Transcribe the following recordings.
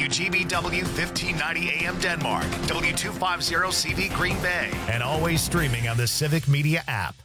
WGBW 1590 AM Denmark, W250 CV Green Bay, and always streaming on the Civic Media app.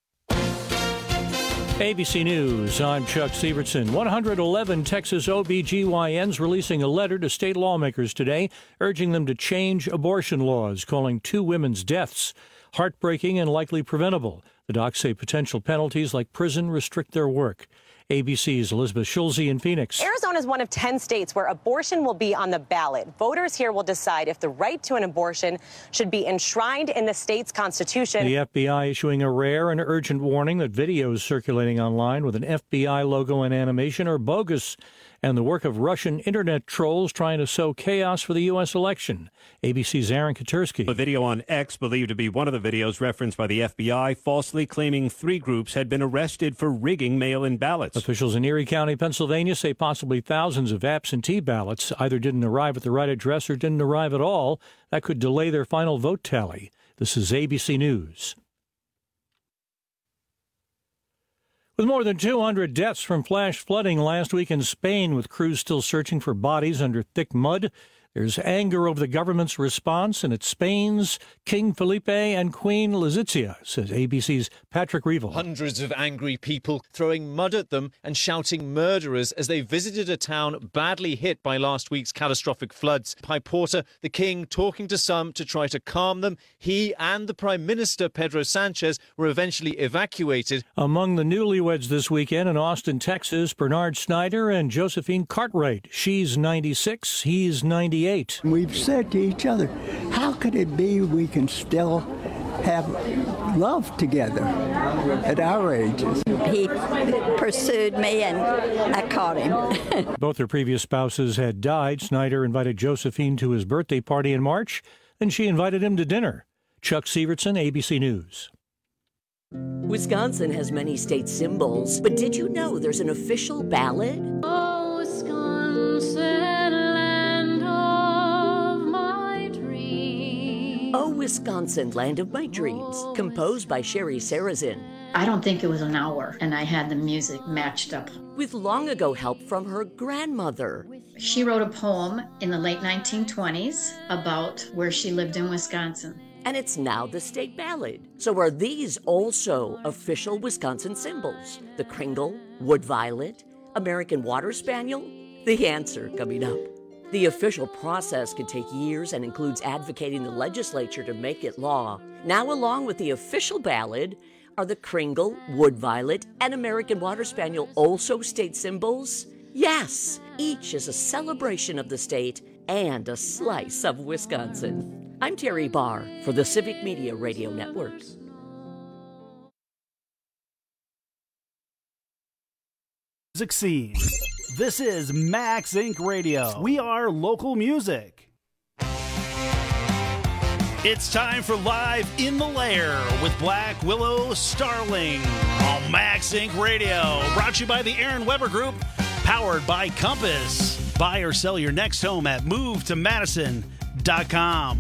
ABC News, I'm Chuck Sievertson. 111 Texas OBGYNs releasing a letter to state lawmakers today, urging them to change abortion laws, calling 2 women's deaths heartbreaking and likely preventable. The docs say potential penalties like prison restrict their work. ABC's Elizabeth Schulze in Phoenix. Arizona is one of 10 states where abortion will be on the ballot. Voters here will decide if the right to an abortion should be enshrined in the state's constitution. The FBI issuing a rare and urgent warning that videos circulating online with an FBI logo and animation are bogus, and the work of Russian internet trolls trying to sow chaos for the U.S. election. ABC's Aaron Katersky. A video on X, believed to be one of the videos referenced by the FBI, falsely claiming 3 groups had been arrested for rigging mail-in ballots. Officials in Erie County, Pennsylvania say possibly thousands of absentee ballots either didn't arrive at the right address or didn't arrive at all. That could delay their final vote tally. This is ABC News. With more than 200 deaths from flash flooding last week in Spain, with crews still searching for bodies under thick mud, there's anger over the government's response, and it's Spain's King Felipe and Queen Letizia, says ABC's Patrick Reevell. Hundreds of angry people throwing mud at them and shouting murderers as they visited a town badly hit by last week's catastrophic floods. Pi Porta, the king, talking to some to try to calm them. He and the Prime Minister, Pedro Sanchez, were eventually evacuated. Among the newlyweds this weekend in Austin, Texas, Bernard Snyder and Josephine Cartwright. She's 96, he's 98. We've said to each other, how could it be we can still have love together at our ages? He pursued me and I caught him. Both their previous spouses had died. Snyder invited Josephine to his birthday party in March, and she invited him to dinner. Chuck Sievertson, ABC News. Wisconsin has many state symbols, but did you know there's an official ballad? Oh, Wisconsin, land of my dreams. Oh, Wisconsin, land of my dreams, composed by Sherry Sarazin. I don't think it was an hour, and I had the music matched up. With long ago help from her grandmother. She wrote a poem in the late 1920s about where she lived in Wisconsin. And it's now the state ballad. So are these also official Wisconsin symbols? The Kringle, Wood Violet, American Water Spaniel? The answer coming up. The official process can take years and includes advocating the legislature to make it law. Now, along with the official ballad, are the Kringle, Wood Violet, and American Water Spaniel also state symbols? Yes, each is a celebration of the state and a slice of Wisconsin. I'm Terry Barr for the Civic Media Radio Network. Scene. This is Max Inc. Radio. We are local music. It's time for Live in the Lair with Black Willow Starling on Max Inc. Radio. Brought to you by the Aaron Weber Group, powered by Compass. Buy or sell your next home at MoveToMadison.com.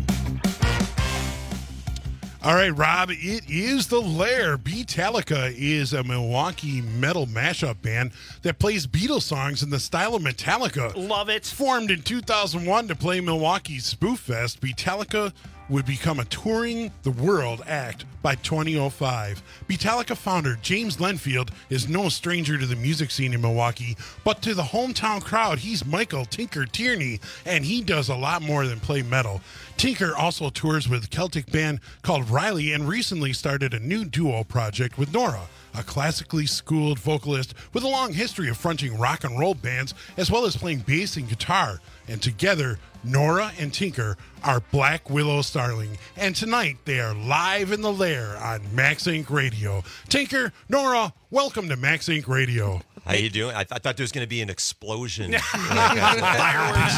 All right, Rob, it is The Lair. Beatallica is a Milwaukee metal mashup band that plays Beatles songs in the style of Metallica. Love it. Formed in 2001 to play Milwaukee's Spoof Fest, Beatallica would become a touring the world act by 2005. Beatallica founder James Lenfield is no stranger to the music scene in Milwaukee, but to the hometown crowd, he's Michael Tinker Tierney, and he does a lot more than play metal. Tinker also tours with a Celtic band called Riley and recently started a new duo project with Nora, a classically schooled vocalist with a long history of fronting rock and roll bands as well as playing bass and guitar. And together, Nora and Tinker are Black Willow Starling. And tonight, they are live in the Lair on Max Inc. Radio. Tinker, Nora, welcome to Max Inc. Radio. How you doing? I thought there was going to be an explosion. Fireworks.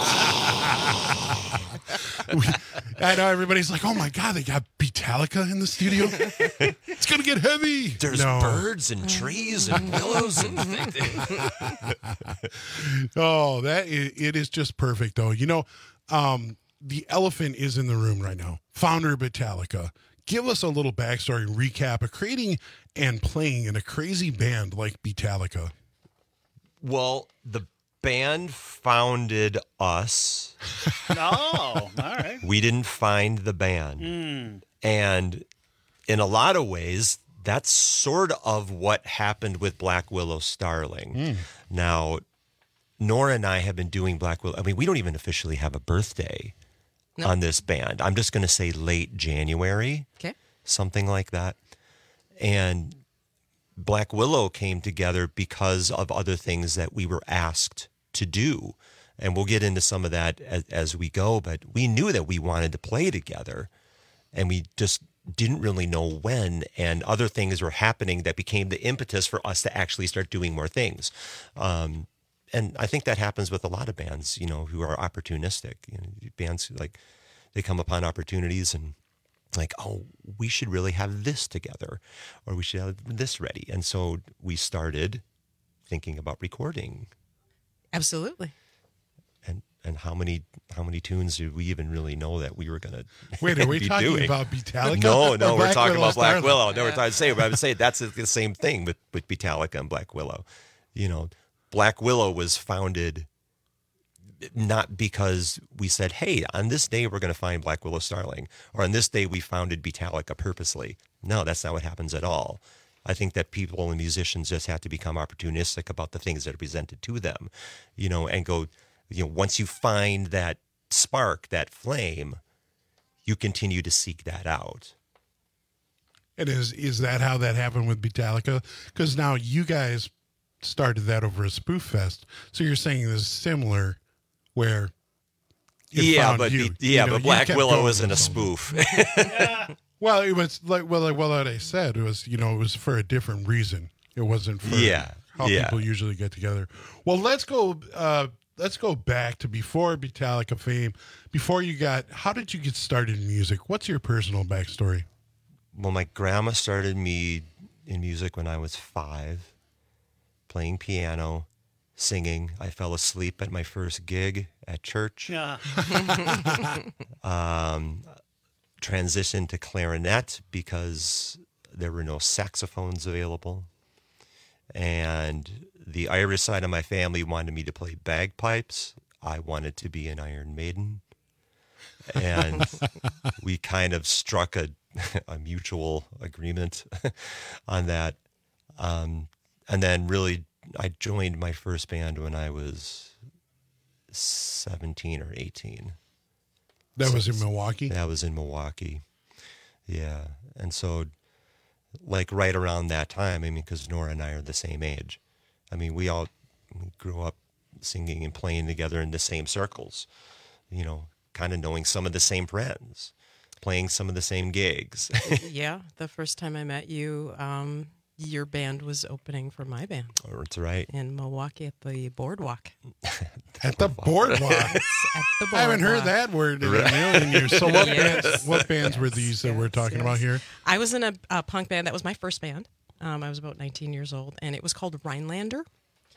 I know everybody's like, oh my God, they got Beatallica in the studio. It's going to get heavy. There's birds and trees and willows. And oh, it is just perfect, though. You know, the elephant is in the room right now. Founder of Beatallica. Give us a little backstory and recap of creating and playing in a crazy band like Beatallica. Well, the band founded us. Oh, all right. We didn't find the band. And in a lot of ways, that's sort of what happened with Black Willow Starling. Now, Nora and I have been doing Black Willow. I mean, we don't even officially have a birthday on this band. I'm just going to say late January, something like that. And Black Willow came together because of other things that we were asked to do. And we'll get into some of that as we go, but we knew that we wanted to play together, and we just didn't really know when, and other things were happening that became the impetus for us to actually start doing more things. And I think that happens with a lot of bands, you know, who are opportunistic. You know, bands like they come upon opportunities and like, oh, we should really have this together, or we should have this ready. And so we started thinking about recording. Absolutely. And how many tunes did we even really know that we were going to Wait, are we be talking doing? about Metallica? No, we're talking about Black Willow. No, Yeah. I would say that's the same thing with Metallica and Black Willow. You know, Black Willow was founded not because we said, hey, on this day we're going to find Black Willow Starling, or on this day we founded Metallica purposely. No, that's not what happens at all. I think that people and musicians just have to become opportunistic about the things that are presented to them, you know, and go, you know, once you find that spark, that flame, you continue to seek that out. And is that how that happened with Metallica? Because now you guys started that over a spoof fest. So you're saying this is similar where but Black Willow isn't a spoof. Well, it was like I said, it was, you know, it was for a different reason. It wasn't for how people usually get together. Well, let's go back to before Metallica fame. How did you get started in music? What's your personal backstory? Well, my grandma started me in music when I was 5, playing piano, singing. I fell asleep at my first gig at church. Yeah. Transitioned to clarinet because there were no saxophones available. And the Irish side of my family wanted me to play bagpipes. I wanted to be an Iron Maiden. And we kind of struck a mutual agreement on that. And then really, I joined my first band when I was 17 or 18. That was in Milwaukee? That was in Milwaukee. Yeah. And so, like, right around that time, I mean, because Nora and I are the same age. I mean, we grew up singing and playing together in the same circles, you know, kind of knowing some of the same friends, playing some of the same gigs. Yeah. The first time I met you, your band was opening for my band. Oh, that's right. In Milwaukee at the Boardwalk. At the Boardwalk? At the Boardwalk. I haven't heard that word in a million years. So what bands were these that we're talking about here? I was in a punk band. That was my first band. I was about 19 years old, and it was called Rhinelander.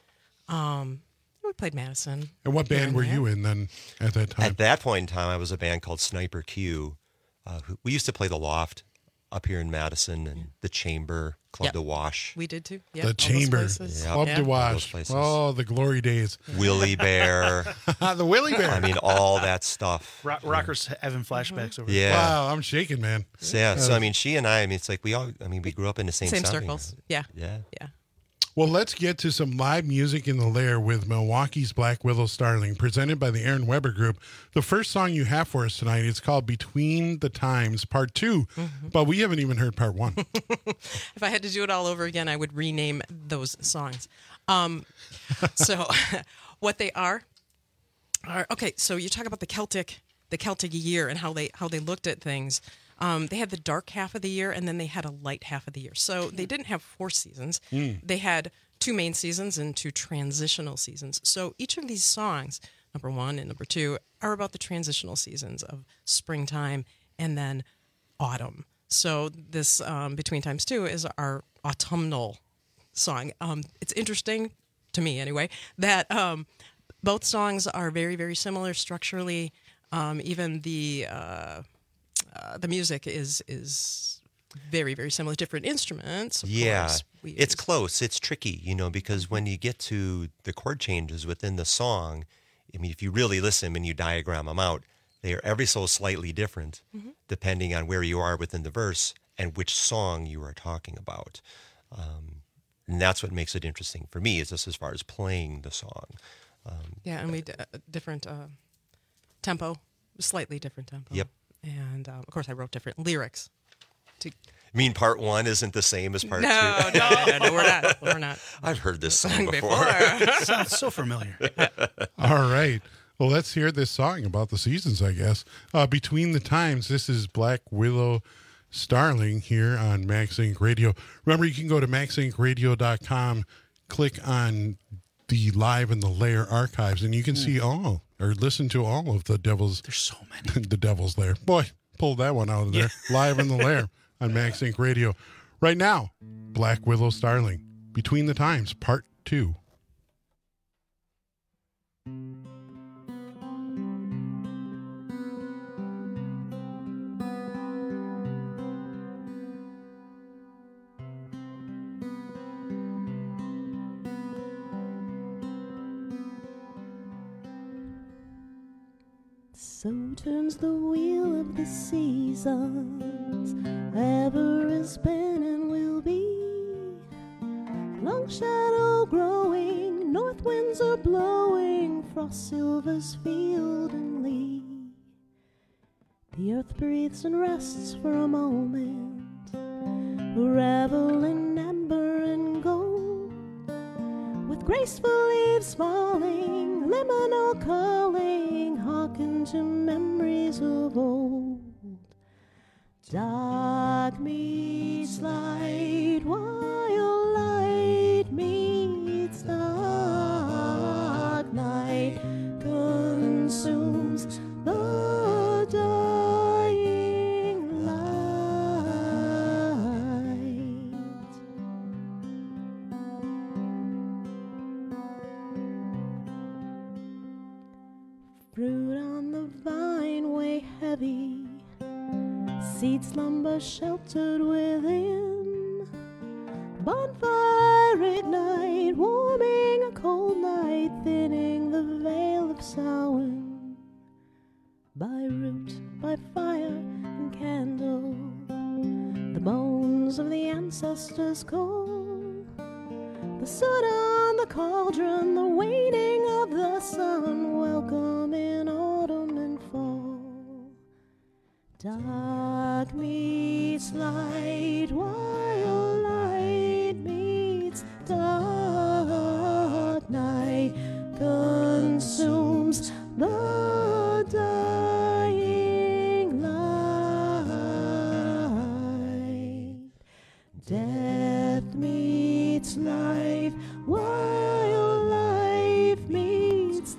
We played Madison. And what band were you in then at that time? At that point in time, I was a band called Sniper Q. We used to play the Loft up here in Madison and the Chamber, Club de Wash. We did too. The Chamber, Club de Wash. Oh, the glory days. Willie Bear. The Willie Bear. I mean, all that stuff. Rockers having flashbacks over. Yeah. Wow, I'm shaking, man. So, so I mean, she and I mean, it's like we grew up in the same circles. Yeah. Yeah. Yeah. Well, let's get to some live music in the Lair with Milwaukee's Black Willow Starling, presented by the Aaron Weber Group. The first song you have for us tonight is called Between the Times, Part 2, but we haven't even heard Part 1. If I had to do it all over again, I would rename those songs. So what they are okay, so you talk about the Celtic year and how they looked at things. They had the dark half of the year, and then they had a light half of the year. So they didn't have 4 seasons. They had 2 main seasons and 2 transitional seasons. So each of these songs, number 1 and number 2, are about the transitional seasons of springtime and then autumn. So this Between Times 2 is our autumnal song. It's interesting, to me anyway, that both songs are very, very similar structurally. Even the music is very, very similar, different instruments. Of course, it's close. It's tricky, because when you get to the chord changes within the song, I mean, if you really listen and you diagram them out, they are every so slightly different depending on where you are within the verse and which song you are talking about. And that's what makes it interesting for me, is just as far as playing the song. And we different tempo, slightly different tempo. Yep. And, of course, I wrote different lyrics. You mean part 1 isn't the same as part 2? No, we're not. I've heard this song before. Sounds so familiar. All right. Well, let's hear this song about the seasons, I guess. Between the Times, this is Black Willow Starling here on Max Inc. Radio. Remember, you can go to maxincradio.com, click on the Live in the Lair archives, and you can see all, or listen to all of the Devil's... There's so many. The Devil's Lair. Boy, pulled that one out of there. Live in the Lair on Max Inc. Radio. Right now, Black Willow Starling, Between the Times, Part 2. So turns the wheel of the seasons, ever has been and will be. Long shadow growing, north winds are blowing, frost silvers field and lea. The earth breathes and rests for a moment, revel in amber and gold, with graceful leaves falling, liminal calling, hearken to memories of old. Dark meets light, while light meets dark. Night consumes the dying light. Fruit on the vine weigh heavy, seed slumber sheltered within. Bonfire ignite, warming a cold night, thinning the veil of Samhain. By root, by fire and candle, the bones of the ancestors call. The soot on the cauldron, the waning of the sun, welcome in autumn and fall. Dark meets light, while light meets dark. Night consumes the dying light. Death meets life, while life meets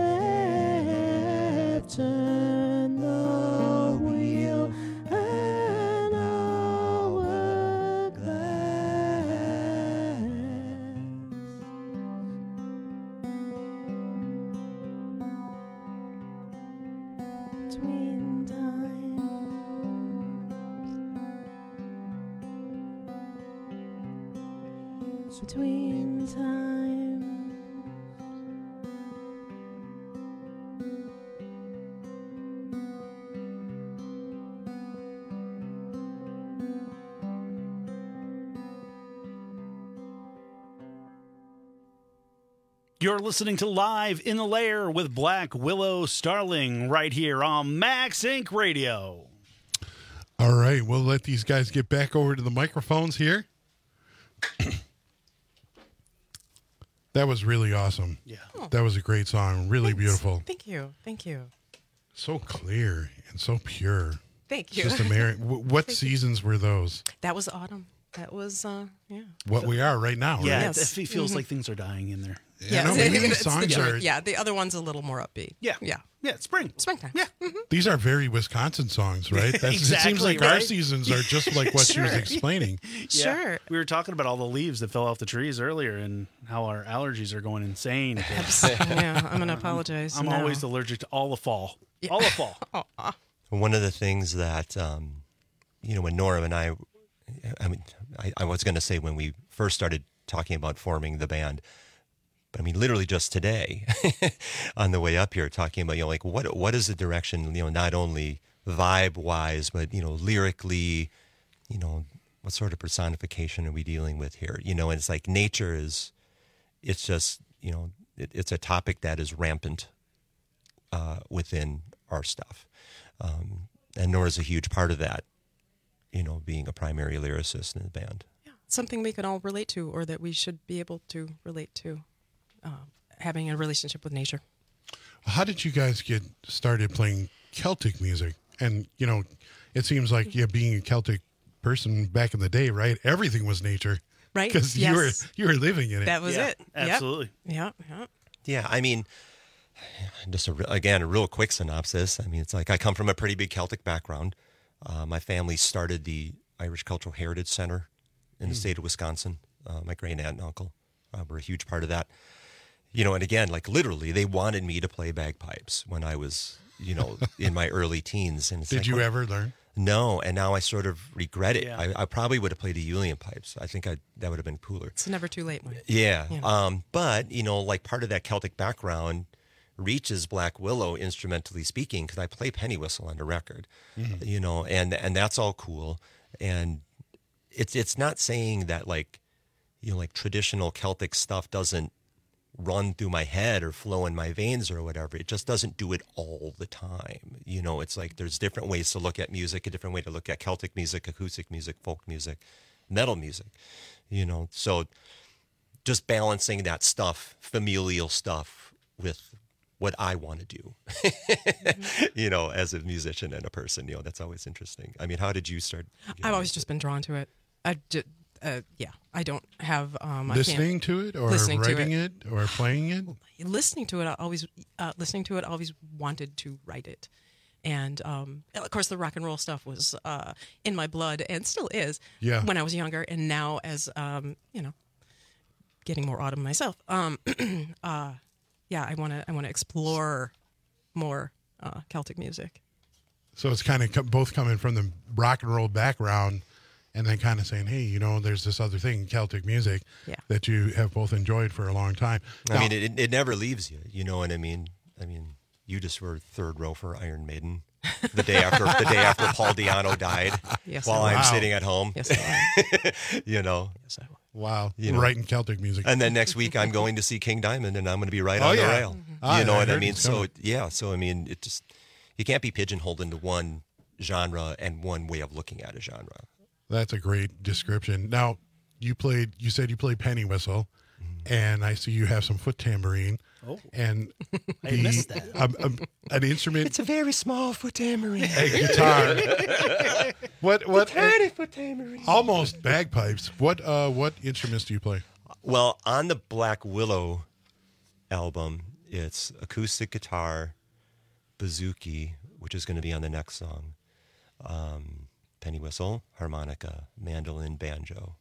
death. Turn the wheel and hourglass. Between times, between times. You're listening to Live in the Lair with Black Willow Starling right here on Max Inc. Radio. All right, we'll let these guys get back over to the microphones here. That was really awesome. Yeah. That was a great song. Really beautiful. Thank you. So clear and so pure. Thank you. It's just what seasons were those? That was autumn. That was, What we are right now, Yeah, right? it feels like things are dying in there. Yeah, no, maybe these It's songs different. are... Yeah, the other one's a little more upbeat. Yeah, springtime. Yeah, These are very Wisconsin songs, right? It seems Exactly, like our right? seasons are just like what she was Sure. explaining. Sure. We were talking about all the leaves that fell off the trees earlier and how our allergies are going insane. Yeah, I'm going to apologize. I'm now. always allergic to all the fall. All the fall. One of the things that, when Nora and I I mean, I was going to say when we first started talking about forming the band, but I mean, literally just today on the way up here, talking about, like what is the direction, not only vibe wise, but, lyrically, what sort of personification are we dealing with here? And it's like nature it's just, it's a topic that is rampant within our stuff. And Nora's a huge part of that, being a primary lyricist in the band. Yeah, something we can all relate to, or that we should be able to relate to, having a relationship with nature. How did you guys get started playing Celtic music? And, it seems like being a Celtic person back in the day, right? Everything was nature. Right. Because you were living in it. That was it. Absolutely. Yeah. Yeah, I mean, just a real quick synopsis. I mean, it's like I come from a pretty big Celtic background. My family started the Irish Cultural Heritage Center in the state of Wisconsin. My great aunt and uncle were a huge part of that. And again, like literally, they wanted me to play bagpipes when I was, in my early teens. And Did you ever learn? No, and now I sort of regret it. Yeah. I probably would have played the Uilleann pipes. I think that would have been cooler. It's never too late, Mike. Yeah. But, like part of that Celtic background reaches Black Willow instrumentally speaking, because I play penny whistle on the record, and that's all cool. And it's not saying that like traditional Celtic stuff doesn't run through my head or flow in my veins or whatever. It just doesn't do it all the time. It's like there's different ways to look at music, a different way to look at Celtic music, acoustic music, folk music, metal music, so just balancing that stuff, familial stuff, with what I want to do, as a musician and a person, that's always interesting. I mean, how did you start? I've always just been drawn to it. I don't have listening to it or writing it or playing it. Listening to it, I always wanted to write it, and of course the rock and roll stuff was in my blood and still is. Yeah. When I was younger, and now as getting more autumn myself. I want to explore more Celtic music. So it's kind of both coming from the rock and roll background, and then kind of saying, hey, there's this other thing, Celtic music, that you have both enjoyed for a long time. Now, I mean, it never leaves you. You know what I mean? I mean, you just were third row for Iron Maiden the day after Paul Di'Anno died. Yes, while I'm sitting at home. Yes, I Yes, I will. Wow, writing Celtic music. And then next week I'm going to see King Diamond, and I'm going to be right on the rail. Mm-hmm. You know what I mean? So I mean, it just, you can't be pigeonholed into one genre and one way of looking at a genre. That's a great description. Now, you said you played penny whistle, and I see you have some foot tambourine. Oh, and I missed that. An instrument. It's a very small foot tambourine. A guitar. What? Tiny foot tambourine. Almost bagpipes. What instruments do you play? Well, on the Black Willow album, it's acoustic guitar, bouzouki, which is going to be on the next song, penny whistle, harmonica, mandolin, banjo,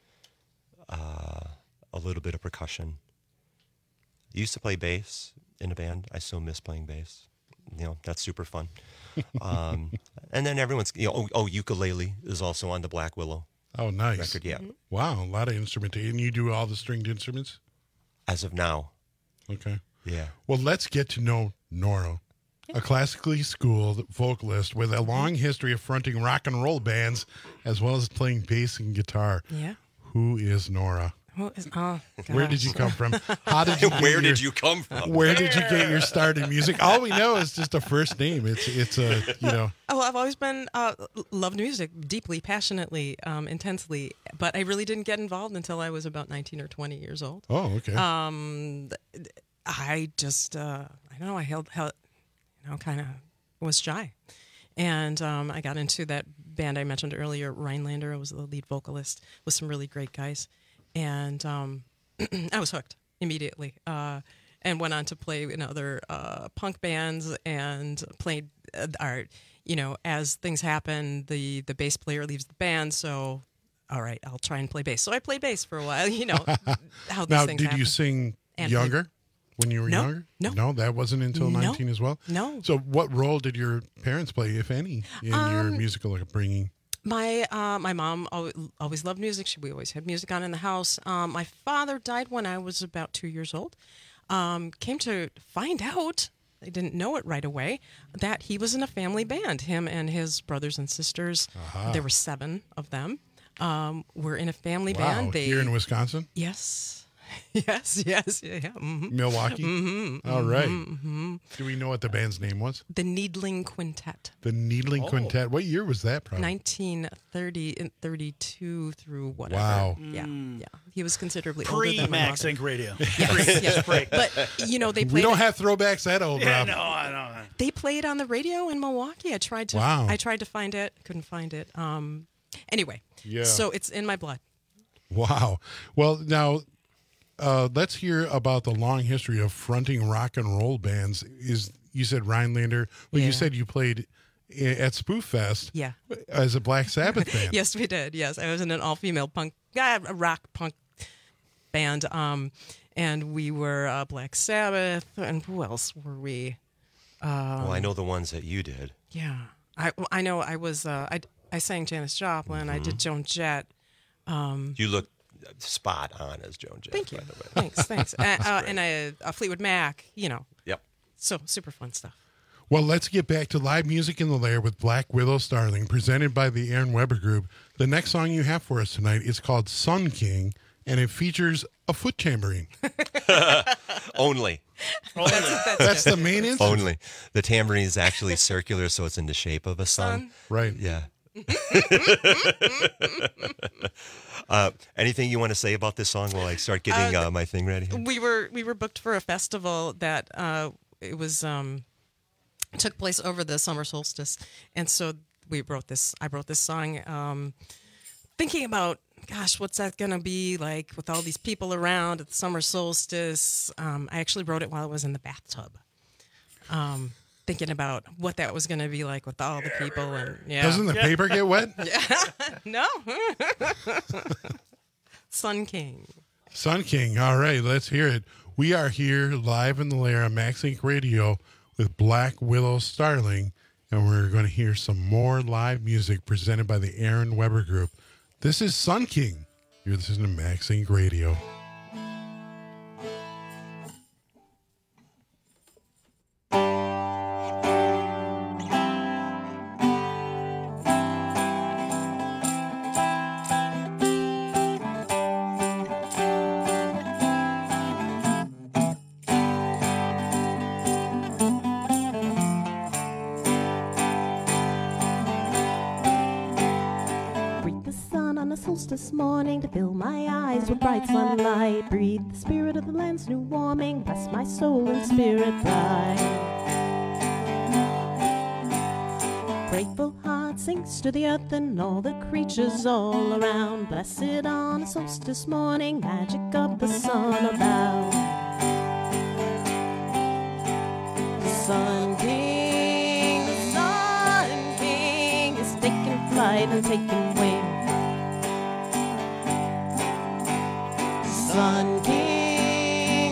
a little bit of percussion. I used to play bass in a band. I still miss playing bass. That's super fun. And then everyone's, ukulele is also on the Black Willow. Oh, nice. Record, yeah. Wow, a lot of instrumentation. And you do all the stringed instruments? As of now. Okay. Yeah. Well, let's get to know Nora, a classically schooled vocalist with a long history of fronting rock and roll bands, as well as playing bass and guitar. Yeah. Who is Nora? Where did you come from? How did you? Where did you come from? Where did you get your start in music? All we know is just a first name. It's a Oh, I've always been loved music deeply, passionately, intensely, but I really didn't get involved until I was about 19 or 20 years old. Oh, okay. I just I don't know. I held kind of was shy, and I got into that band I mentioned earlier, Rhinelander. I was the lead vocalist with some really great guys. And I was hooked immediately, and went on to play in other punk bands and played art. As things happen, the bass player leaves the band, so all right, I'll try and play bass. So I played bass for a while. How these now, things did happen. you sing younger? When you were younger? No, that wasn't until 19 as well? No. So what role did your parents play, if any, in your musical upbringing? My mom always loved music. We always had music on in the house. My father died when I was about 2 years old. Came to find out, I didn't know it right away, that he was in a family band. Him and his brothers and sisters, there were 7 of them, were in a family band. Here in Wisconsin? Yes. Yes. Yeah. Mm-hmm. Milwaukee? Mm-hmm. All right. Mm-hmm. Do we know what the band's name was? The Needling Quintet. The Needling Quintet. What year was that, probably? 1930 and 32 through whatever. Wow. Yeah. He was considerably older than my Pre-Max Inc. Radio. Yes. But, they played... We don't have throwbacks that old, Rob. No, I don't. They played on the radio in Milwaukee. I tried to find it. Couldn't find it. Anyway. Yeah. So it's in my blood. Wow. Well, now... let's hear about the long history of fronting rock and roll bands. You said Rhinelander. Well, you said you played at Spoof Fest as a Black Sabbath band. Yes, we did. Yes, I was in an all-female rock punk band, and we were Black Sabbath. And who else were we? Well, I know the ones that you did. Yeah, I know. I was. I sang Janis Joplin. I did Joan Jett. You look spot on as Joan Jett. Thank you. By the way. Thanks. And a Fleetwood Mac, Yep. So super fun stuff. Well, let's get back to live music in the Lair with Black Willow Starling, presented by the Aaron Weber Group. The next song you have for us tonight is called Sun King, and it features a foot tambourine. Only. That's the main instance? Only. The tambourine is actually circular, so it's in the shape of a sun. Right. Yeah. Anything you want to say about this song while I start getting my thing ready? We were booked for a festival that it was took place over the summer solstice, and so I wrote this song thinking about, gosh, what's that gonna be like with all these people around at the summer solstice. I actually wrote it while I was in the bathtub. Thinking about what that was going to be like with all the people. And Doesn't the paper get wet? No. Sun King. Sun King. All right, let's hear it. We are here live in the Lair on Max Inc. Radio with Black Willow Starling, and we're going to hear some more live music presented by the Aaron Weber Group. This is Sun King. You're listening to Max Inc. Radio. This morning to fill my eyes with bright sunlight. Breathe the spirit of the land's new warming. Bless my soul and spirit bright. Grateful heart sinks to the earth and all the creatures all around. Blessed on a solstice morning, magic of the sun about. The Sun King is taking flight and taking wing. Sun King,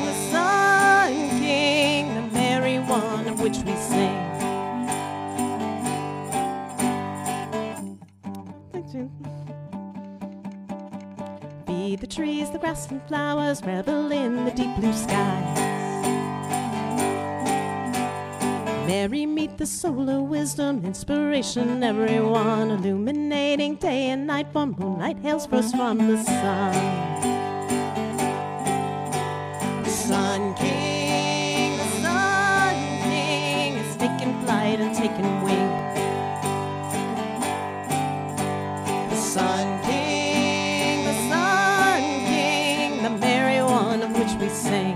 the merry one of which we sing. Feed the trees, the grass and flowers, revel in the deep blue skies. Merry meet the solar wisdom, inspiration everyone, illuminating day and night, for moonlight hails first from the sun. Sun King is taking flight and taking wing. The Sun King, the merry one of which we sing.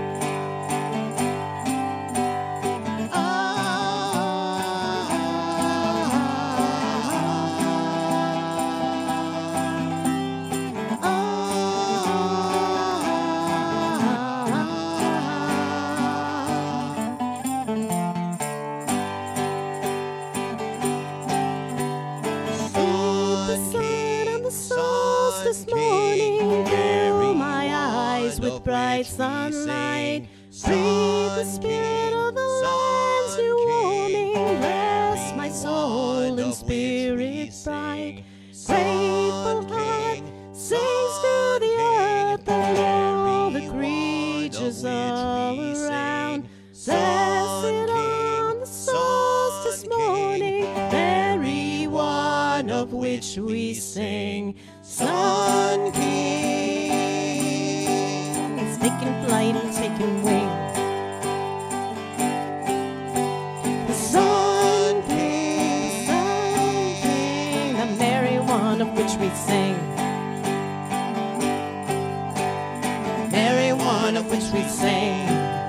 Sunlight, breathe the spirit of the land's new warming. Bless my soul and spirit bright. which we sing. Sun King is taking flight and taking wing. The Sun King, the merry one of which we sing. Merry one of which we sing.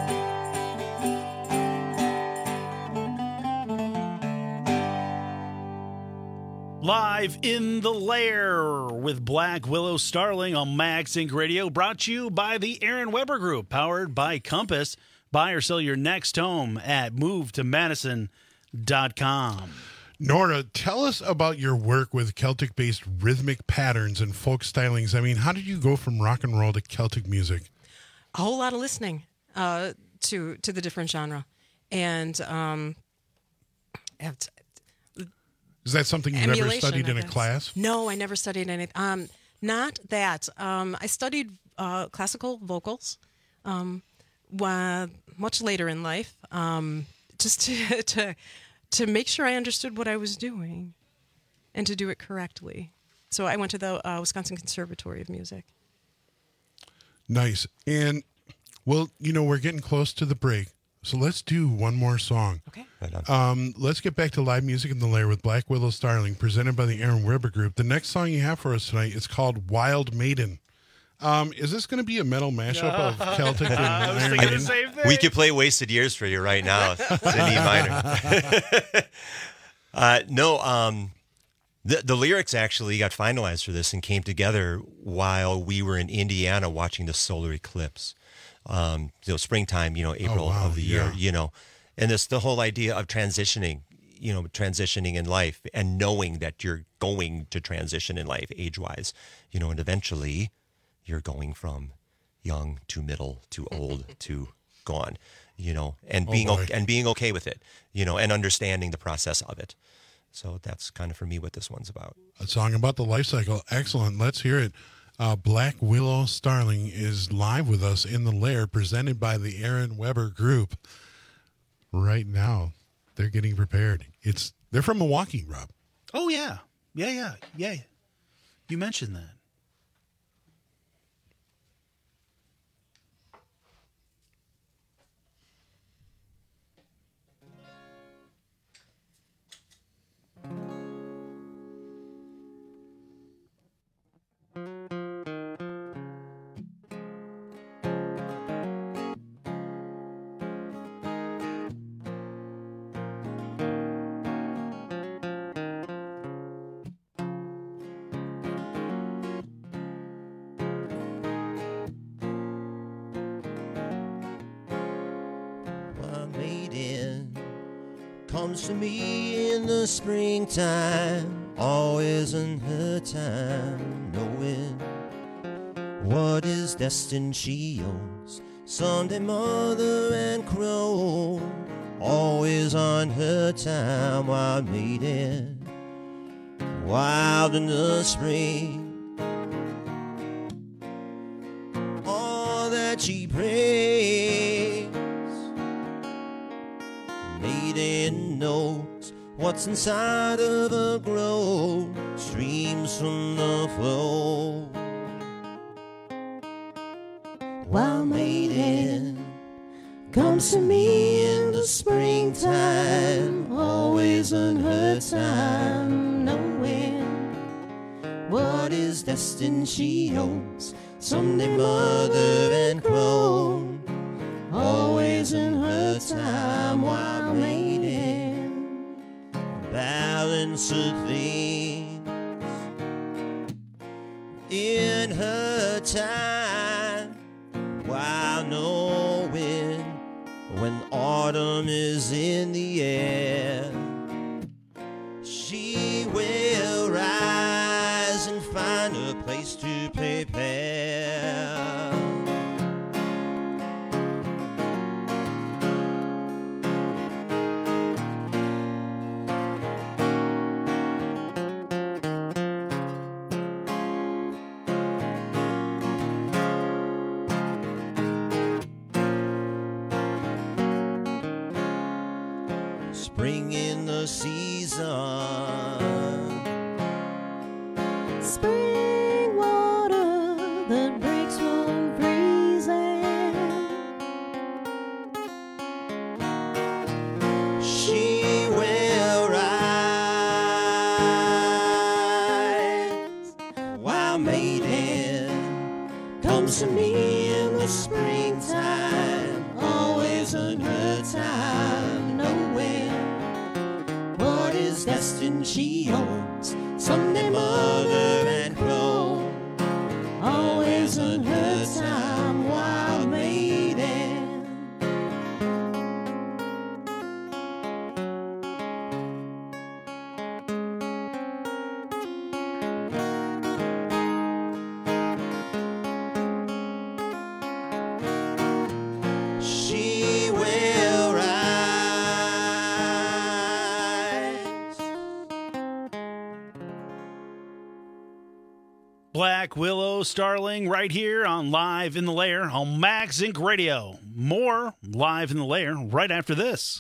Live in the Lair with Black Willow Starling on Max Inc. Radio, brought to you by the Aaron Weber Group, powered by Compass. Buy or sell your next home at movetomadison.com. Nora, tell us about your work with Celtic-based rhythmic patterns and folk stylings. I mean, how did you go from rock and roll to Celtic music? A whole lot of listening to the different genre. And Is that something you ever studied in a class? No, I never studied anything. Not that. I studied classical vocals much later in life, just to make sure I understood what I was doing and to do it correctly. So I went to the Wisconsin Conservatory of Music. Nice. And, well, we're getting close to the break. So let's do one more song. Okay. Let's get back to live music in the Lair with Black Willow Starling, presented by the Aaron Weber Group. The next song you have for us tonight is called Wild Maiden. Is this going to be a metal mashup of Celtic and Iron Maiden? We could play Wasted Years for you right now. It's in E minor. The lyrics actually got finalized for this and came together while we were in Indiana watching the solar eclipse. Springtime, April of the year, and it's the whole idea of transitioning in life and knowing that you're going to transition in life age-wise, and eventually you're going from young to middle to old to gone, and being okay with it, and understanding the process of it. So that's kind of for me what this one's about. A song about the life cycle. Excellent. Let's hear it. Black Willow Starling is live with us in the Lair, presented by the Aaron Weber Group. Right now, they're getting prepared. They're from Milwaukee, Rob. Oh, yeah. Yeah. You mentioned that. Comes to me in the springtime, always in her time, knowing what is destined she owns. Someday mother and crow, always on her time, wild maiden, wild in the spring. All that she prays, maiden knows what's inside of a grove, streams from the flow. Wild maiden comes to me in the springtime, always on her time, knowing what is destined she owns. Someday mother and crow, always in her time, wild maiden, balance of things in her time, while knowing when autumn is in the air, she will rise and find a place to prepare. Spring in the season, spring water that breaks from freezing. She will rise while maiden comes to me in the springtime, always on her time, knowing what is destined she owns, someday mother and crone, always on her time, wild maiden. She will rise. Black Willow Starling right here on Live in the Lair on Max Inc. Radio. More Live in the Lair right after this.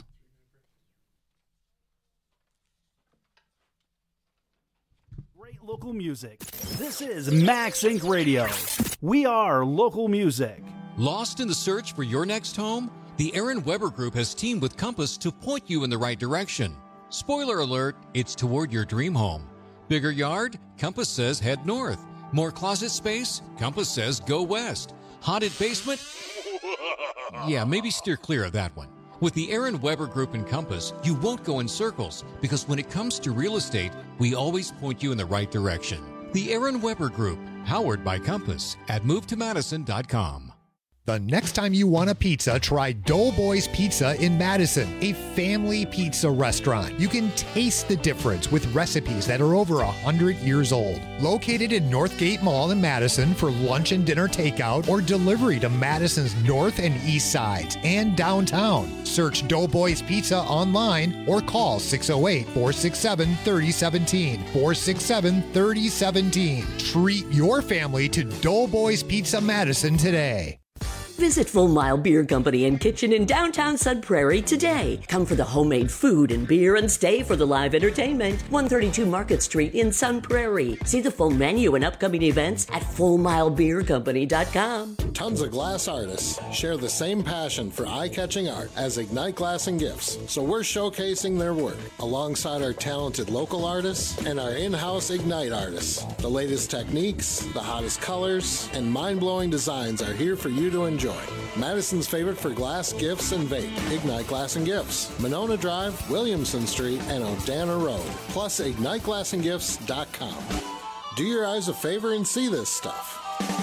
Great local music. This is Max Inc. Radio. We are local music. Lost in the search for your next home? The Aaron Weber Group has teamed with Compass to point you in the right direction. Spoiler alert, it's toward your dream home. Bigger yard? Compass says head north. More closet space? Compass says go west. Haunted basement? Yeah, maybe steer clear of that one. With the Aaron Weber Group and Compass, you won't go in circles because when it comes to real estate, we always point you in the right direction. The Aaron Weber Group, powered by Compass at movetomadison.com. The next time you want a pizza, try Doughboys Pizza in Madison, a family pizza restaurant. You can taste the difference with recipes that are over 100 years old. Located in Northgate Mall in Madison for lunch and dinner takeout or delivery to Madison's north and east sides and downtown. Search Doughboys Pizza online or call 608-467-3017. 467-3017. Treat your family to Doughboys Pizza Madison today. Visit Full Mile Beer Company and Kitchen in downtown Sun Prairie today. Come for the homemade food and beer and stay for the live entertainment. 132 Market Street in Sun Prairie. See the full menu and upcoming events at FullMileBeerCompany.com. Tons of glass artists share the same passion for eye-catching art as Ignite Glass and Gifts, so we're showcasing their work alongside our talented local artists and our in-house Ignite artists. The latest techniques, the hottest colors, and mind-blowing designs are here for you to enjoy. Madison's favorite for glass, gifts, and vape. Ignite Glass and Gifts. Monona Drive, Williamson Street, and Odana Road. Plus, IgniteGlassandGifts.com. Do your eyes a favor and see this stuff.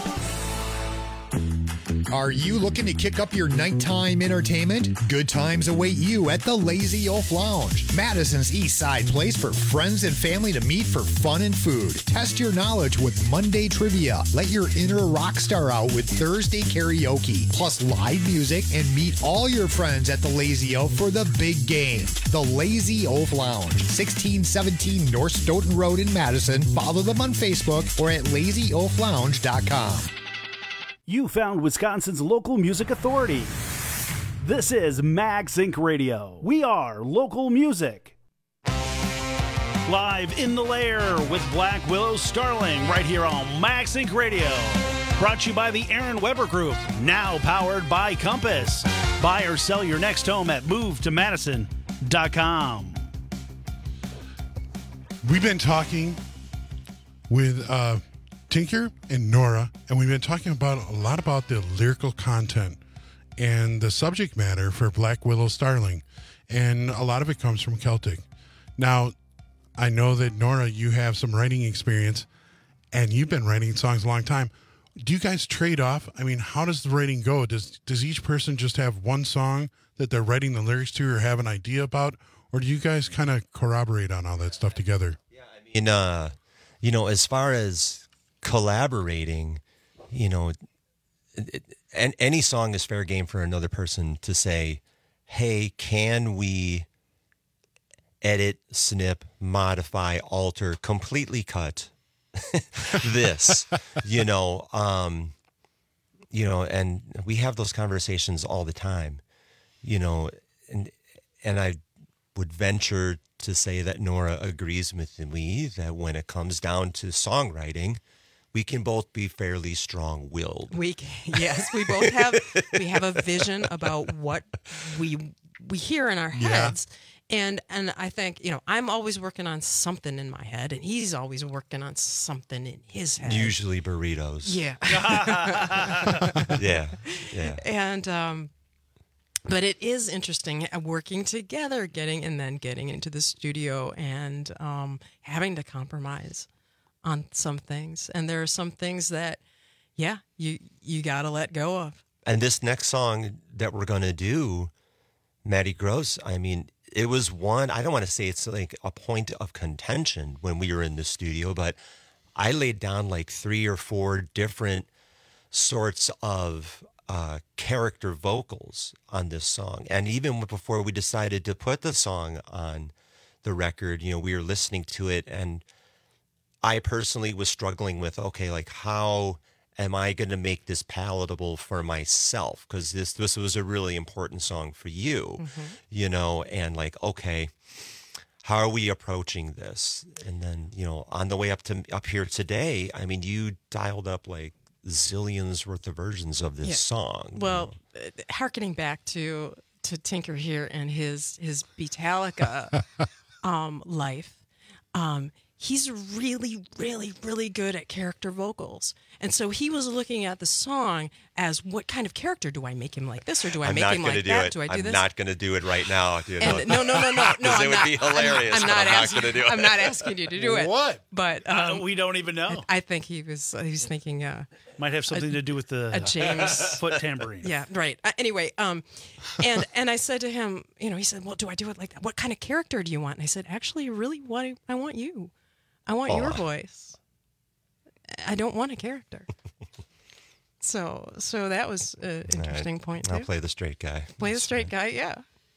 Are you looking to kick up your nighttime entertainment? Good times await you at the Lazy Oaf Lounge, Madison's East Side place for friends and family to meet for fun and food. Test your knowledge with Monday trivia. Let your inner rock star out with Thursday karaoke, plus live music, and meet all your friends at the Lazy Oaf for the big game. The Lazy Oaf Lounge, 1617 North Stoughton Road in Madison. Follow them on Facebook or at lazyoaflounge.com. You found Wisconsin's local music authority. This is Max Inc. Radio. We are local music. Live in the Lair with Black Willow Starling right here on Max Inc. Radio. Brought to you by the Aaron Weber Group, now powered by Compass. Buy or sell your next home at movetomadison.com. We've been talking with Tinker and Nora, and we've been talking about a lot about the lyrical content and the subject matter for Black Willow Starling, and a lot of it comes from Celtic. Now, I know that, Nora, you have some writing experience, and you've been writing songs a long time. Do you guys trade off? I mean, how does the writing go? Does each person just have one song that they're writing the lyrics to or have an idea about, or do you guys kind of corroborate on all that stuff together? Yeah, I mean, as far as collaborating, and any song is fair game for another person to say, hey, can we edit, snip, modify, alter, completely cut this, and we have those conversations all the time, and I would venture to say that Nora agrees with me that when it comes down to songwriting, we can both be fairly strong-willed. Yes, we both have a vision about what we hear in our heads. And I think, I'm always working on something in my head, and he's always working on something in his head. Usually burritos. Yeah. Yeah. And but it is interesting working together, getting into the studio and having to compromise on some things. And there are some things that, you got to let go of. And this next song that we're going to do, Maddie Groves, I mean, it was one, I don't want to say it's like a point of contention when we were in the studio, but I laid down like 3 or 4 different sorts of character vocals on this song. And even before we decided to put the song on the record, we were listening to it, and I personally was struggling with, okay, like how am I going to make this palatable for myself? Because this was a really important song for you, and like, okay, how are we approaching this? And then, on the way up here today, I mean, you dialed up like zillions worth of versions of this song. Well, hearkening back to Tinker here and his Beatallica life, he's really, really, really good at character vocals. And so he was looking at the song as, what kind of character do I make him like this, or do I make him like that? Do I do this? I'm not going to do it right now. No. Because it would be hilarious. I'm not asking you to do it. What? But we don't even know. I think he was thinking might have something to do with the James foot tambourine. Yeah, right. Anyway, and I said to him, he said, well, do I do it like that? What kind of character do you want? And I said, actually, really, I want you. I want your voice. I don't want a character. So that was an interesting point, too. I'll play the straight guy. Play the straight guy, yeah.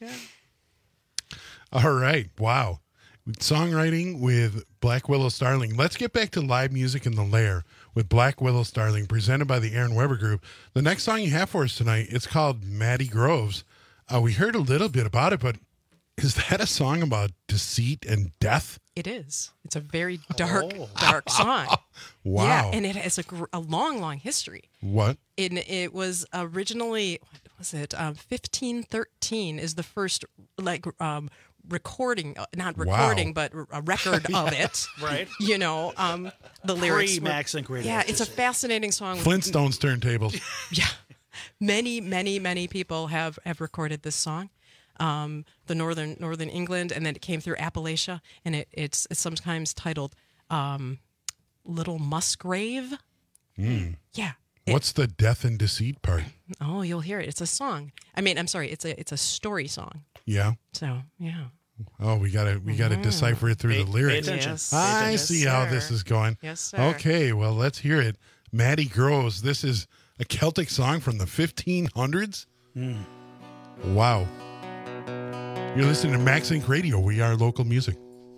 All right. Wow. Songwriting with Black Willow Starling. Let's get back to live music in the Lair with Black Willow Starling, presented by the Aaron Weber Group. The next song you have for us tonight, it's called Maddie Groves. We heard a little bit about it, but is that a song about deceit and death? It is. It's a very dark song. Wow. Yeah, and it has a long, long history. What? It was originally, 1513 is the first, recording, not recording, but a record of it. Right. The lyrics. Pre-Maxink Radio. Yeah, it's a fascinating song. Flintstones turntables. Yeah. Many, many, many people have recorded this song. The northern England, and then it came through Appalachia, and it's sometimes titled Little Musgrave. Yeah. What's the death and deceit part? Oh, you'll hear it. It's a song. I mean, I'm sorry. It's a story song. Yeah. So yeah. Oh, we gotta decipher it through the lyrics. Pay attention. Yes. I see how this is going. Yes, sir. Okay, well, let's hear it. Maddie Groves. This is a Celtic song from the 1500s. Wow. You're listening to Max Inc. Radio. We are local music.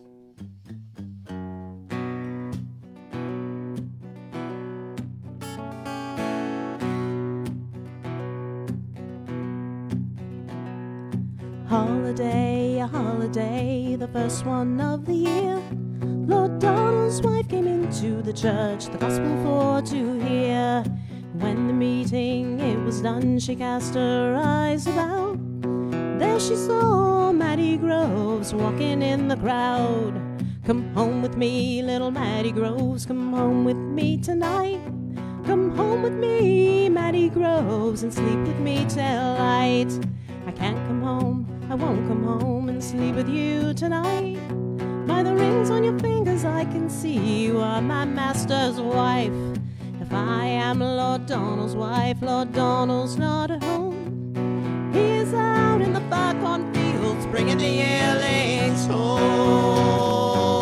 Holiday, a holiday, the first one of the year. Lord Donald's wife came into the church, the gospel for to hear. When the meeting it was done, she cast her eyes about. There she saw Maddie Groves walking in the crowd. Come home with me, little Maddie Groves, come home with me tonight. Come home with me, Maddie Groves, and sleep with me till light. I can't come home, I won't come home and sleep with you tonight. By the rings on your fingers I can see you are my master's wife. If I am Lord Donald's wife, Lord Donald's not at home. He is out in the far cornfields bringing the yearlings home.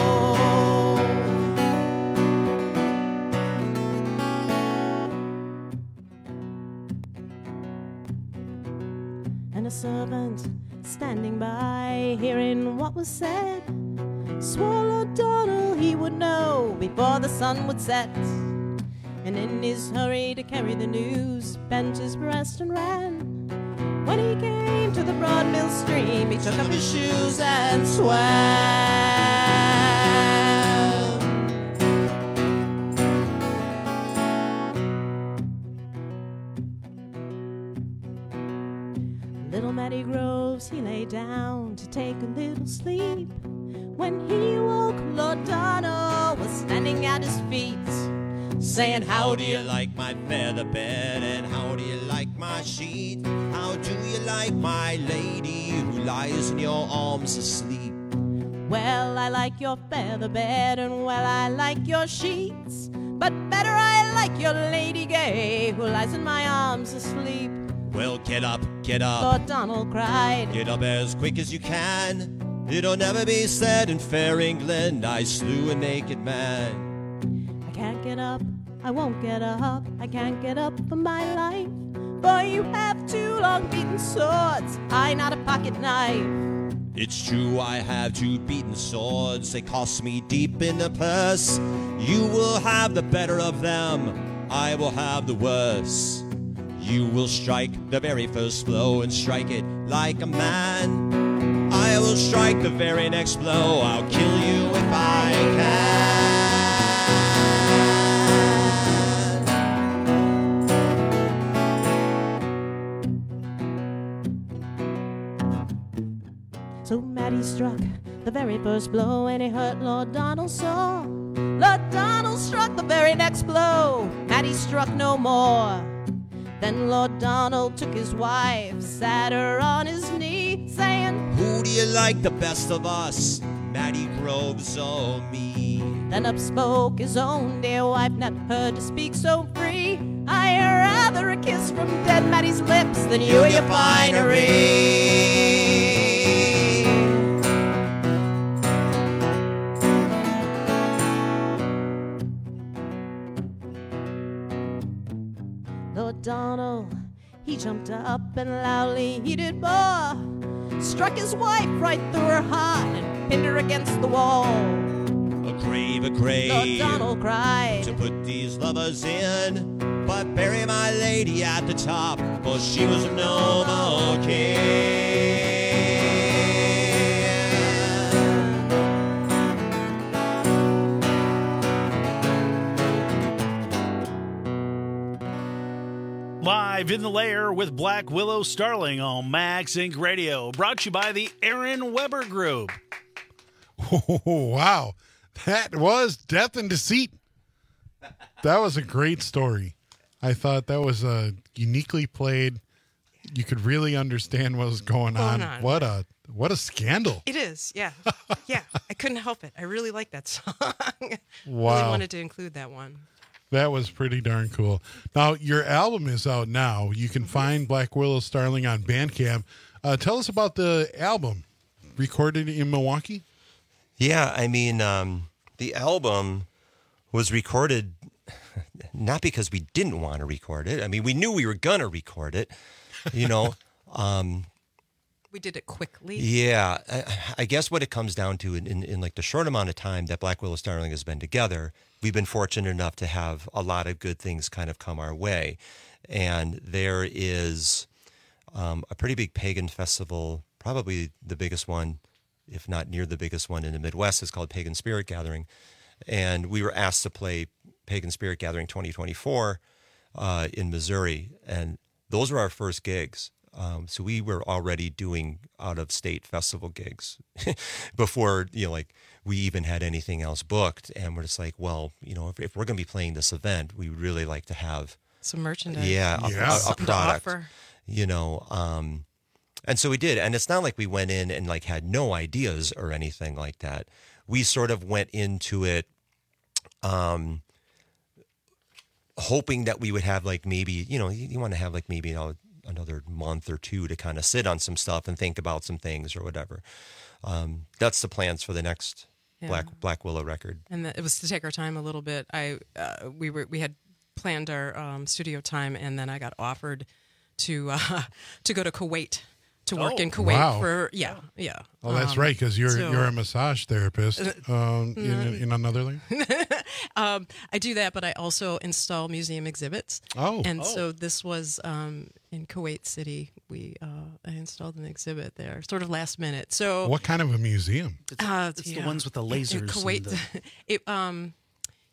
And a servant standing by, hearing what was said, swore Lord Donald he would know before the sun would set. And in his hurry to carry the news, bent his breast and ran. When he came to the broad mill stream, he took up his shoes and swam. take a little sleep. When he woke, Lord Donald was standing at his feet, saying, How do you like my feather bed, and how do you like my sheet? How do you like my lady who lies in your arms asleep? Well, I like your feather bed, and well, I like your sheets, but better I like your lady gay who lies in my arms asleep. Well, get up, Lord Donald cried. get up as quick as you can. It'll never be said in fair England, I slew a naked man. I can't get up, I won't get up, I can't get up for my life. For you have two long beaten swords, I not a pocket knife. It's true, I have two beaten swords. They cost me deep in the purse. You will have the better of them, I will have the worse. You will strike the very first blow and strike it like a man. I will strike the very next blow. I'll kill you if I can. So Matty struck the very first blow, and he hurt Lord Donald sore. Lord Donald struck the very next blow. Matty struck no more. Then Lord Donald took his wife, sat her on his knee, saying, Who do you like the best of us, Matty Groves or me? Then up spoke his own dear wife, not heard to speak so free. I rather a kiss from dead Matty's lips than you and your finery. Lord Donald, he jumped up and loudly he did bore, struck his wife right through her heart and pinned her against the wall. A grave, Lord Donald cried, to put these lovers in, but bury my lady at the top, for she was no more king. Live in the Lair with Black Willow Starling on Max Inc. Radio. Brought to you by the Aaron Weber Group. Oh, wow. That was Death and Deceit. That was a great story. I thought that was uniquely played. You could really understand what was going on. What a scandal. It is, yeah. Yeah, I couldn't help it. I really like that song. Wow. Really wanted to include that one. That was pretty darn cool. Now, your album is out now. You can find Black Willow Starling on Bandcamp. Tell us about the album. Recorded in Milwaukee? Yeah, I mean, the album was recorded not because we didn't want to record it. I mean, we knew we were going to record it, you know. We did it quickly. Yeah. I guess what it comes down to in like the short amount of time that Black Willow Starling has been together, we've been fortunate enough to have a lot of good things kind of come our way. And there is a pretty big pagan festival, probably the biggest one, if not near the biggest one in the Midwest. It's called Pagan Spirit Gathering. And we were asked to play Pagan Spirit Gathering 2024 in Missouri. And those were our first gigs. So we were already doing out-of-state festival gigs before, you know, like we even had anything else booked. And we're just like, well, you know, if we're going to be playing this event, we would really like to have some merchandise. Yeah, a product, you know. And so we did. And it's not like we went in and like had no ideas or anything like that. We sort of went into it hoping that we would have like maybe, you know, you want to have like maybe, you know, another month or two to kind of sit on some stuff and think about some things or whatever. That's the plans for the next Black Willow record. And it was to take our time a little bit. We had planned our studio time, and then I got offered to go to Kuwait to work in Kuwait for Oh, that's right, because you're a massage therapist in another lane. I do that, but I also install museum exhibits. So this was in Kuwait City. I installed an exhibit there, sort of last minute. So what kind of a museum? It's the ones with the lasers. In Kuwait,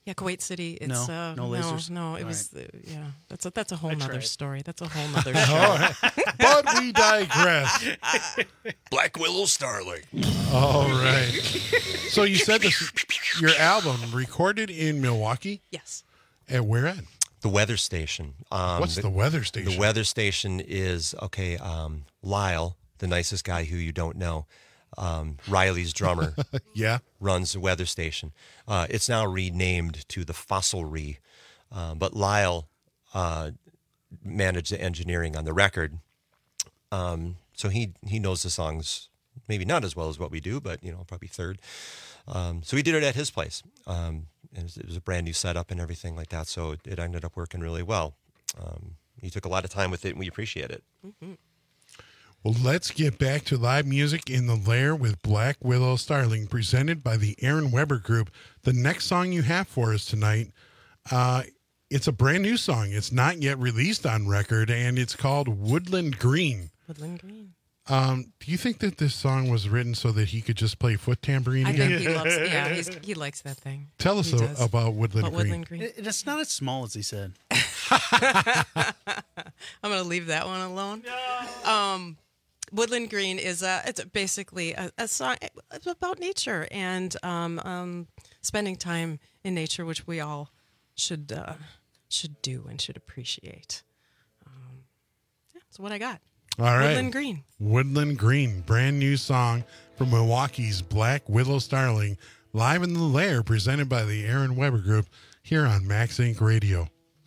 Yeah, Kuwait City. It's no lasers. No, it All was. Yeah, that's a whole I nother tried. story. That's a whole nother All show. right. But we digress. Black Willow Starling. All right. So you said this, your album recorded in Milwaukee? Yes. And where at? The weather station. What's the weather station? The weather station is, Lyle, the nicest guy who you don't know, Riley's drummer, yeah, runs the weather station. It's now renamed to the Fossilry, but Lyle managed the engineering on the record, so he knows the songs maybe not as well as what we do, but probably third. So we did it at his place. It was a brand new setup and everything like that, so it ended up working really well. He took a lot of time with it, and we appreciate it. Mm-hmm. Well, let's get back to live music in the Lair with Black Willow Starling, presented by the Aaron Weber Group. The next song you have for us tonight, it's a brand new song. It's not yet released on record, and it's called Woodland Green. Woodland Green. Do you think that this song was written so that he could just play foot tambourine I again? think he loves. Yeah, he likes that thing. Tell us about Woodland Green. It's not as small as he said. I'm going to leave that one alone. No. Woodland Green is it's basically a song. It's about nature and spending time in nature, which we all should do and should appreciate. That's what I got. All right. Woodland Green. Woodland Green, brand new song from Milwaukee's Black Willow Starling, live in the Lair, presented by the Aaron Weber Group here on Max Inc. Radio.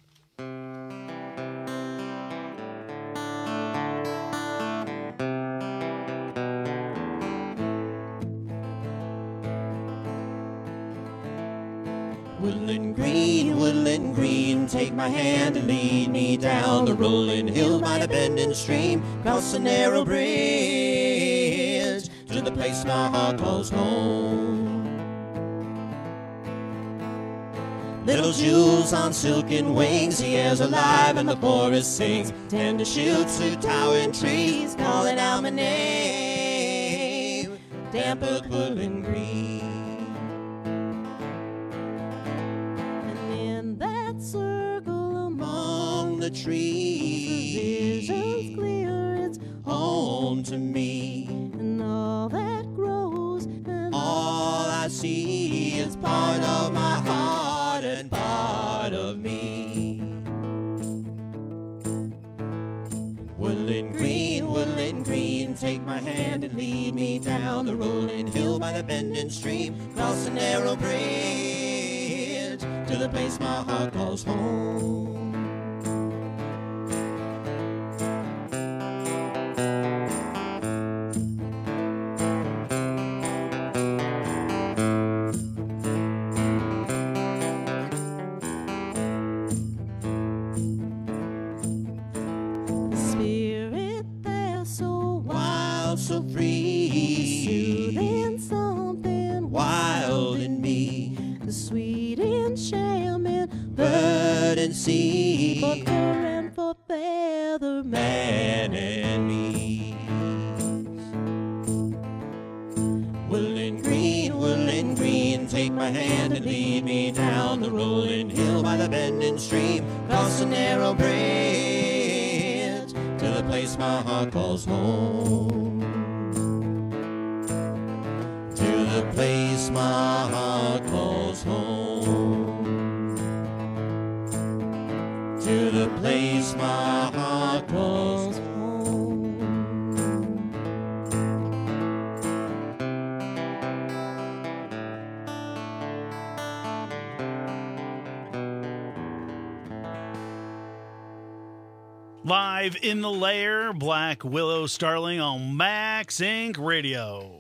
Woodland green, take my hand and lead me down the rolling hill by the bending stream, across the narrow bridge, to the place my heart calls home. Little Jules on silken wings, the air's alive and the forest sings, tender shoots through towering trees, calling out my name, damp earth, woodland green. Circle among the trees, visions clear, it's home to me, and all that grows, and all I see is part of my heart and part of me. Woodland green, take my hand and lead me down the rolling hill by the bending stream, across the narrow bridge, to the place my heart calls home. the spirit there so Wild, so free, soothing, something wild in me, the sweet enchantment, bird and sea, for fur and for feather, man and me. Woodland green, take my hand and lead me down the rolling hill by the bending stream, across the narrow bridge, to the place my heart calls home. To the place my heart calls home. To the place my heart calls home. Live in the Lair, Black Willow Starling on Max Inc. Radio.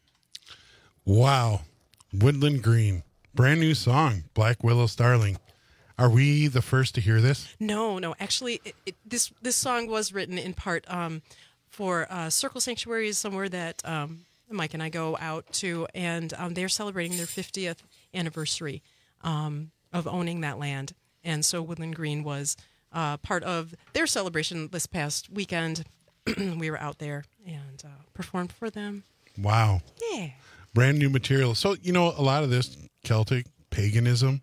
Wow. Woodland Green, brand new song, Black Willow Starling. Are we the first to hear this? No. Actually, this song was written in part for Circle Sanctuary, somewhere that Mike and I go out to, and they're celebrating their 50th anniversary of owning that land. And so Woodland Green was part of their celebration this past weekend. We were out there and performed for them. Wow. Yeah. Brand new material. So, a lot of this Celtic paganism. Yeah.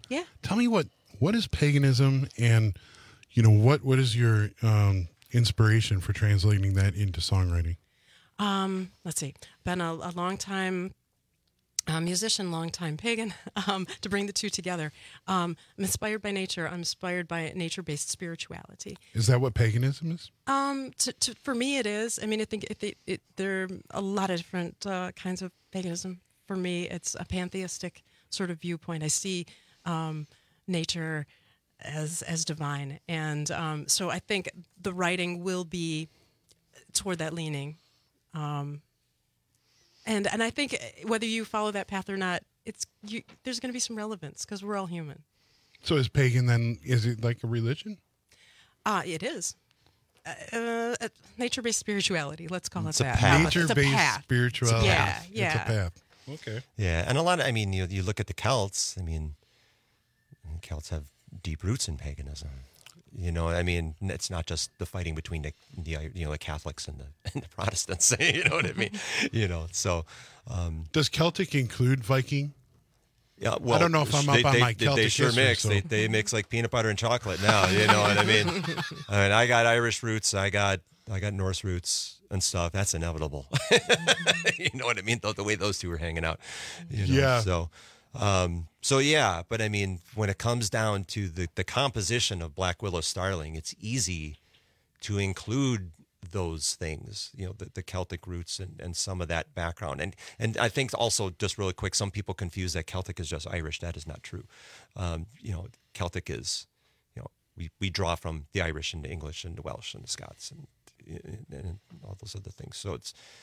Tell me what is paganism, and what is your inspiration for translating that into songwriting? Let's see. Been a long time musician, long time pagan. To bring the two together, I'm inspired by nature. I'm inspired by nature-based spirituality. Is that what paganism is? For me, it is. I mean, I think there are a lot of different kinds of paganism. For me, it's a pantheistic sort of viewpoint. I see nature as divine, and so I think the writing will be toward that leaning. And I think whether you follow that path or not, there's going to be some relevance because we're all human. So is pagan then? Is it like a religion? It is. Nature-based spirituality. Let's call it It's a that. path. Nature-based spirituality. Yeah. It's a path. Okay. Yeah, and a lot of, I mean, you look at the Celts. I mean, Celts have deep roots in paganism. I mean, it's not just the fighting between the Catholics and the Protestants. You know what I mean? So does Celtic include Viking? Yeah, well, I don't know if I'm up on my Celtic They sure history, mix. so. They mix like peanut butter and chocolate now. You know what I mean? I got Irish roots. I got Norse roots and stuff. That's inevitable. You know what I mean? The way those two were hanging out. Yeah. So yeah, but I mean, when it comes down to the composition of Black Willow Starling, it's easy to include those things, the Celtic roots and some of that background. And I think also, just really quick, some people confuse that Celtic is just Irish. That is not true. Celtic is, we draw from the Irish and the English and the Welsh and the Scots and all those other things. So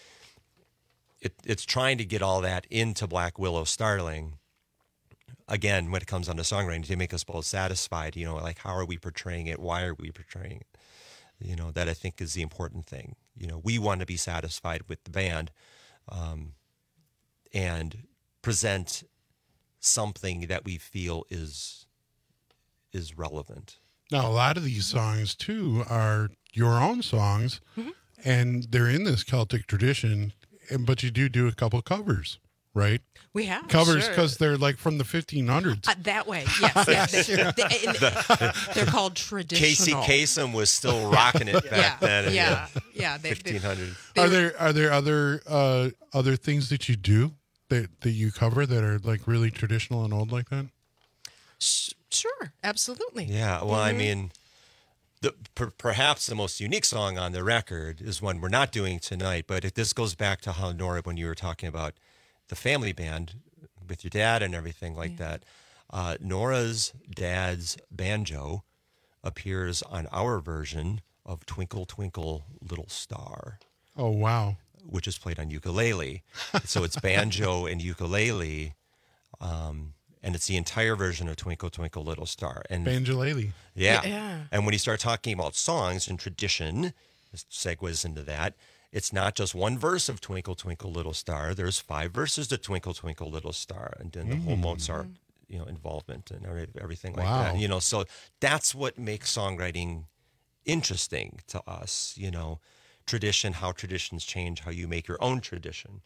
it's trying to get all that into Black Willow Starling. Again, when it comes on to songwriting, to make us both satisfied, like how are we portraying it? Why are we portraying it? That I think is the important thing. We want to be satisfied with the band and present something that we feel is relevant. Now, a lot of these songs, too, are your own songs, and they're in this Celtic tradition, but you do a couple covers, right? We have covers because they're like from the 1500s. That way, yes. They're called traditional. Casey Kasem was still rocking it back then. Yeah. 1500. Are there other things that you do that you cover that are like really traditional and old like that? Sure, absolutely. Yeah. Well, I mean, perhaps the most unique song on the record is one we're not doing tonight, but this goes back to how, Nora, when you were talking about the family band with your dad and everything like that. Nora's dad's banjo appears on our version of Twinkle, Twinkle, Little Star. Oh, wow. Which is played on ukulele. So it's banjo and ukulele, and it's the entire version of Twinkle, Twinkle, Little Star. And Banjolele. Yeah. And when you start talking about songs and tradition, this segues into that. It's not just one verse of Twinkle, Twinkle, Little Star. There's 5 verses to Twinkle, Twinkle, Little Star. And then the whole Mozart, involvement and everything like that. So that's what makes songwriting interesting to us, tradition, how traditions change, how you make your own tradition.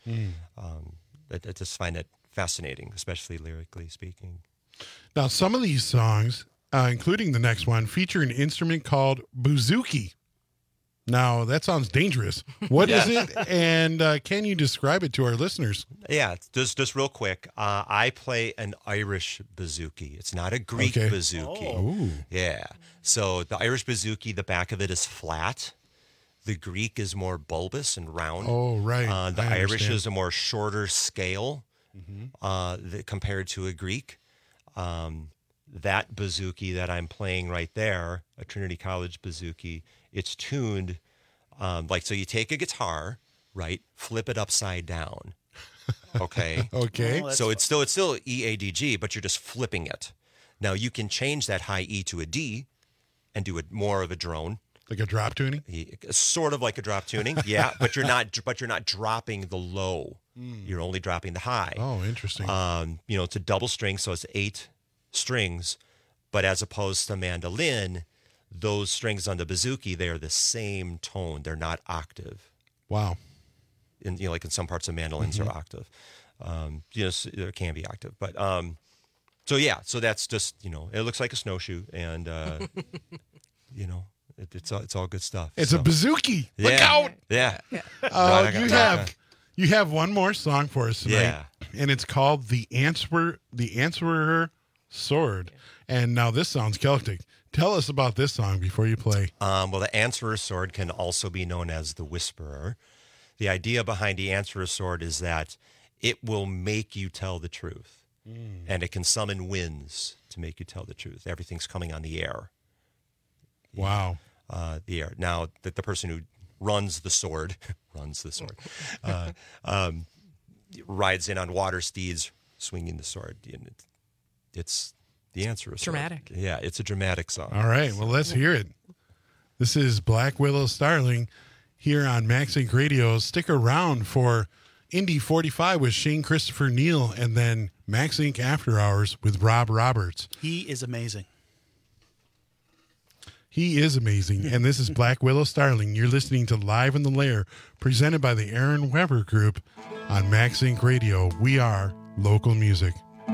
I just find it fascinating, especially lyrically speaking. Now, some of these songs, including the next one, feature an instrument called bouzouki. Now, that sounds dangerous. What is it, and can you describe it to our listeners? Yeah, just real quick. I play an Irish bouzouki. It's not a Greek bouzouki. Oh. Yeah. So the Irish bouzouki, the back of it is flat. The Greek is more bulbous and round. Oh, right. The Irish is a more shorter scale compared to a Greek. That bouzouki that I'm playing right there, a Trinity College bouzouki, it's tuned so you take a guitar, right, flip it upside down. Okay. Okay. So it's still E, A, D, G, but you're just flipping it. Now you can change that high E to a D and do it more of a drone. Like a drop tuning? Sort of like a drop tuning, yeah. But you're not dropping the low. You're only dropping the high. Oh, interesting. It's a double string, so it's 8 strings. But as opposed to mandolin, those strings on the bouzouki, they are the same tone. They're not octave. Wow. Like in some parts of mandolins are octave. There can be octave, but So that's just, it looks like a snowshoe, and it's all good stuff. It's a bazooki. Yeah. Look out! Yeah. You have one more song for us tonight, Yeah. and it's called "The Answerer Sword." And now this sounds Celtic. Tell us about this song before you play. Well, the Answerer Sword can also be known as the Whisperer. The idea behind the Answerer Sword is that it will make you tell the truth, and it can summon winds to make you tell the truth. Everything's coming on the air. Wow. The air. Now, the person who runs the sword, rides in on water steeds, swinging the sword. And it's the Answerer Sword. Dramatic. Yeah, it's a dramatic song. All right, well, let's hear it. This is Black Willow Starling here on Max Inc. Radio. Stick around for Indy 45 with Shane Christopher Neal, and then Max Inc. After Hours with Rob Roberts. He is amazing. He is amazing. And this is Black Willow Starling. You're listening to Live in the Lair, presented by the Aaron Weber Group on Max Inc. Radio. We are local music.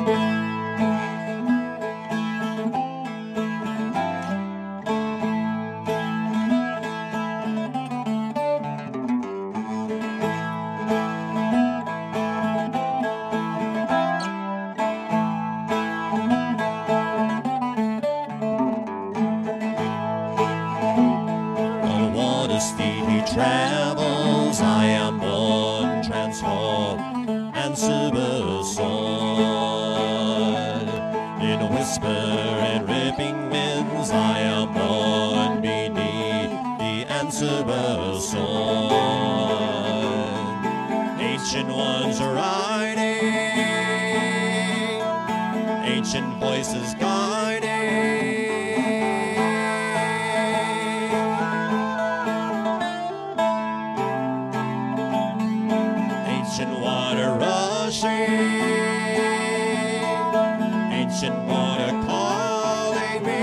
Travels, I am born, transformed, and super soared. In a whisper and ripping winds, I am born beneath the Answerer sword. Ancient ones are riding, ancient voices guiding. Ancient water calling me.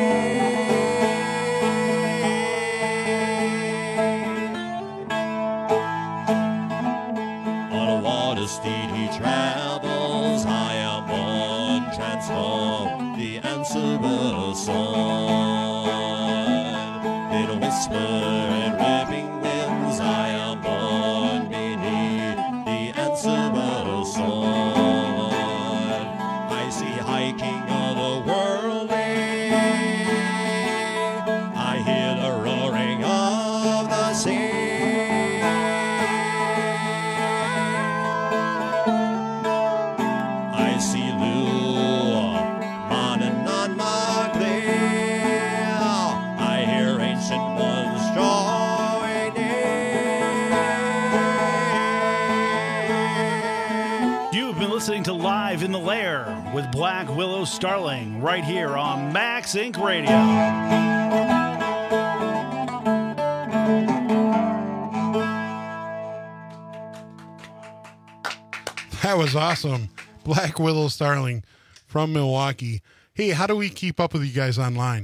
On a water steed he travels, I am born, transformed, the Answerer sword. In a whisper and ripping winds, I am born beneath the Answerer sword. Hiking of the worldly, I hear the roaring of the sea. I see running on my clear. I hear ancient ones drawing near. You've been listening to Live in the Lair with Black Willow Starling right here on Max Inc. Radio. That was awesome. Black Willow Starling from Milwaukee. Hey, how do we keep up with you guys online?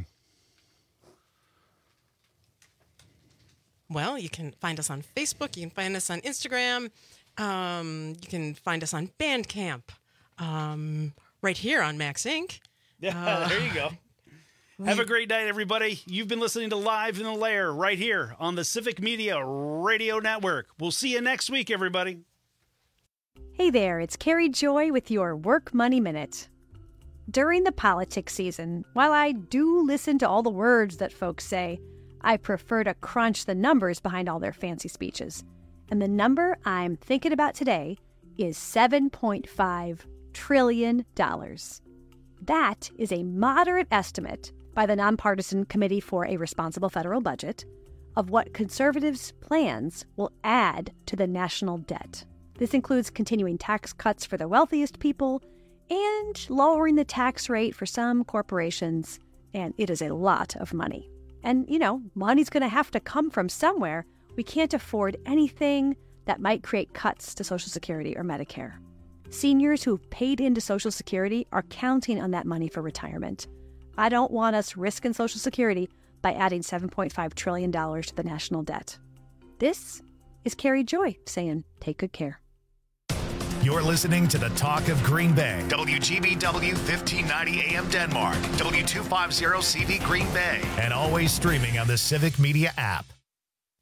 Well, you can find us on Facebook. You can find us on Instagram. You can find us on Bandcamp. Right here on Max Inc. Yeah, there you go. Have a great night, everybody. You've been listening to Live in the Lair right here on the Civic Media Radio Network. We'll see you next week, everybody. Hey there, it's Carrie Joy with your Work Money Minute. During the politics season, while I do listen to all the words that folks say, I prefer to crunch the numbers behind all their fancy speeches. And the number I'm thinking about today is $7.5 trillion. That is a moderate estimate by the Nonpartisan Committee for a Responsible Federal Budget of what conservatives' plans will add to the national debt. This includes continuing tax cuts for the wealthiest people and lowering the tax rate for some corporations, and it is a lot of money. And, money's going to have to come from somewhere. We can't afford anything that might create cuts to Social Security or Medicare. Seniors who've paid into Social Security are counting on that money for retirement. I don't want us risking Social Security by adding $7.5 trillion to the national debt. This is Carrie Joy saying, take good care. You're listening to the Talk of Green Bay. WGBW 1590 AM Denmark. W250 CV Green Bay. And always streaming on the Civic Media app.